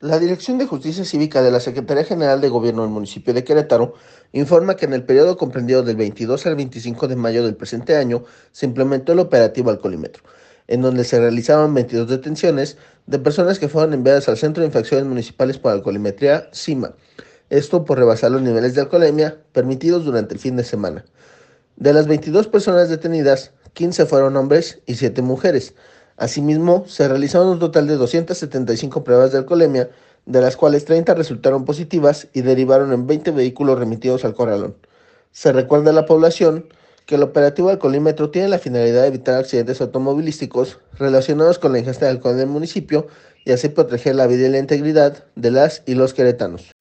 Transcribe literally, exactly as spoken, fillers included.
La Dirección de Justicia Cívica de la Secretaría General de Gobierno del municipio de Querétaro informa que en el periodo comprendido del veintidós al veinticinco de mayo del presente año se implementó el operativo Alcoholímetro, en donde se realizaron veintidós detenciones de personas que fueron enviadas al Centro de Infracciones Municipales por Alcoholimetría, CIMA, esto por rebasar los niveles de alcoholemia permitidos durante el fin de semana. De las veintidós personas detenidas, quince fueron hombres y siete mujeres. Asimismo, se realizaron un total de doscientas setenta y cinco pruebas de alcoholemia, de las cuales treinta resultaron positivas y derivaron en veinte vehículos remitidos al corralón. Se recuerda a la población que el operativo alcoholímetro tiene la finalidad de evitar accidentes automovilísticos relacionados con la ingesta de alcohol en el municipio y así proteger la vida y la integridad de las y los queretanos.